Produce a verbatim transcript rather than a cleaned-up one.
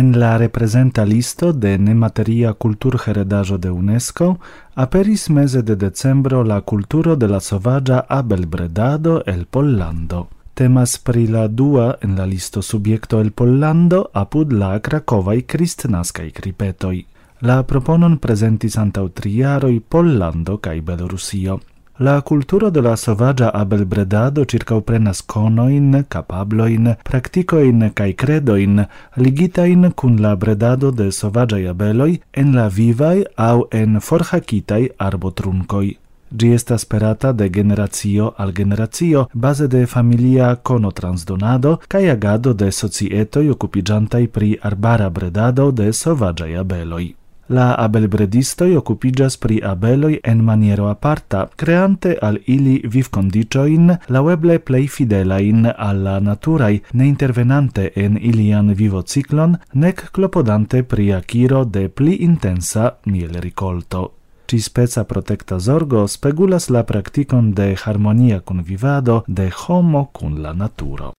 En la representa listo de nemateria kulturheredaĵo de UNESCO aperis meze de decembro la kulturo de la sovaĝa abelbredado el Pollando. Temas pri la dua en la listo subjekto el Pollando apud la krakovaj kristnaskaj kripetoj. La proponon prezentis antaŭ tri jaroj Pollando kaj Belorusio. La kulturo de la sovaĝa abelbredado ĉirkaŭprenas konoin, kapabloin, praktikojn kaj kredojn ligitajn kun la bredado de sovaĝaj abeloj en la vivaj aŭ en forhakitaj arbotrunkoj. Ĝi estas sperata de generacio al generacio baze de familia konotransdonado kaj agado de societoj okupiĝantaj pri arbara bredado de sovaĝaj abeloj. La abelbredistoj okupiĝas pri abeloj en maniero aparta, kreante al ili vivkondiĉojn laŭeble plej fidelajn al la naturaj, ne intervenante en ilian vivociklon, nek klopodante pri akiro de pli intensa mielrikolto. Ĉi-speca protekta zorgo spegulas la praktikon de harmonia kunvivado de homo kun la naturo.